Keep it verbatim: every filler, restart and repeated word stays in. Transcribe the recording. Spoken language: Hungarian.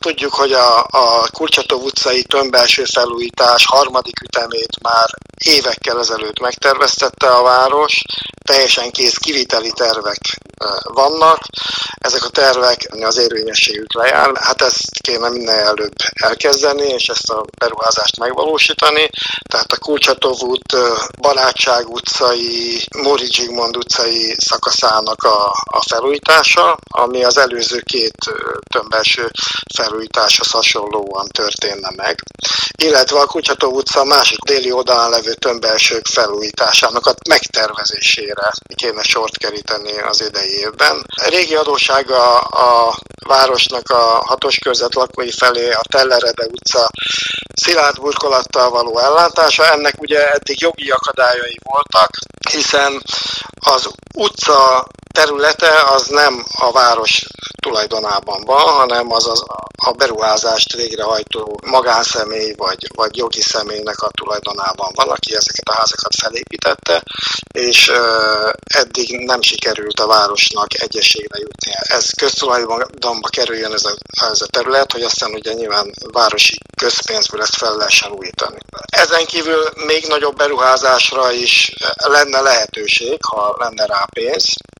Tudjuk, hogy a, a Kurchatov utcai tömbelső felújítás harmadik ütemét már évekkel ezelőtt megterveztette a város, teljesen kész kiviteli tervek vannak. Ezek a tervek az érvényességük lejár. Hát ezt kéne minél előbb elkezdeni, és ezt a beruházást megvalósítani. Tehát a Kurchatov út, Barátság utcai, Móricz Zsigmond utcai szakaszának a, a felújítása, ami az előző két tömbelső felújításhoz hasonlóan történne meg. Illetve a Kurchatov utca másik déli oldalán levő tömbelsők felújításának a megtervezésére kéne sort keríteni az idei évben. A régi adóssága a városnak a hatos körzet lakói felé a Tellerede utca szilárd burkolattal való ellátása. Ennek ugye eddig jogi akadályai voltak, hiszen az utca területe az nem a város tulajdonában van, hanem az, az a beruházást végrehajtó magánszemély vagy, vagy jogi személynek a tulajdonában van, aki ezeket a házakat felépítette, és uh, eddig nem sikerült a városnak egyességre jutnia. Ez köztulajdonba kerüljön ez a, ez a terület, hogy aztán ugye nyilván városi közpénzből ezt fel lehessen újítani. Ezen kívül még nagyobb beruházásra is lenne lehetőség, ha lenne rá pénz.